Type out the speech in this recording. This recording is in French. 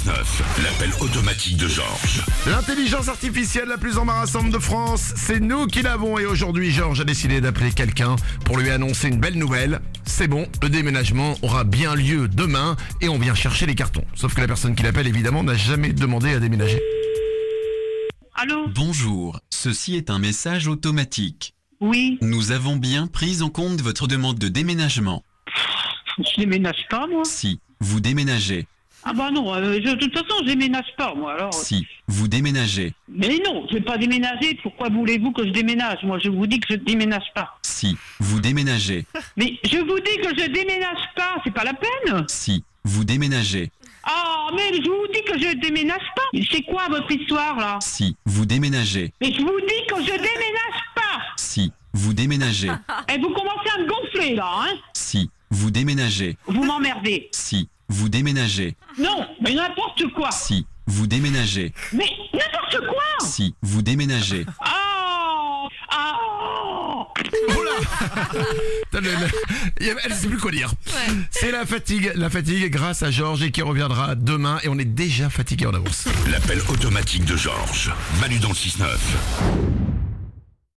6-9, l'appel automatique de Georges. L'intelligence artificielle la plus embarrassante de France, c'est nous qui l'avons et aujourd'hui Georges a décidé d'appeler quelqu'un pour lui annoncer une belle nouvelle. C'est bon, le déménagement aura bien lieu demain et on vient chercher les cartons. Sauf que la personne qui l'appelle évidemment n'a jamais demandé à déménager. Allô? Bonjour, ceci est un message automatique. Oui, Nous avons bien pris en compte votre demande de déménagement. je déménage pas, moi. Si vous déménagez, Ah bah non, de toute façon, je déménage pas, moi, alors. si vous déménagez, Mais non, je vais pas déménager. Pourquoi voulez-vous que je déménage? Moi, je vous dis que je déménage pas. si vous déménagez, Mais je vous dis que je déménage pas, c'est pas la peine. si vous déménagez, Ah, mais je vous dis que je déménage pas. Mais c'est quoi votre histoire, là? si vous déménagez, Mais je vous dis que je déménage pas. si vous déménagez, Et vous commencez à me gonfler, là, hein? si vous déménagez, Vous m'emmerdez. si vous déménagez, Non, mais n'importe quoi. si vous déménagez, Mais n'importe quoi. si vous déménagez. Ah, ah. Oh là Elle sait plus quoi dire. C'est la fatigue grâce à Georges et qui reviendra demain et on est déjà fatigué en avance. L'appel automatique de Georges. Manu dans le 6-9.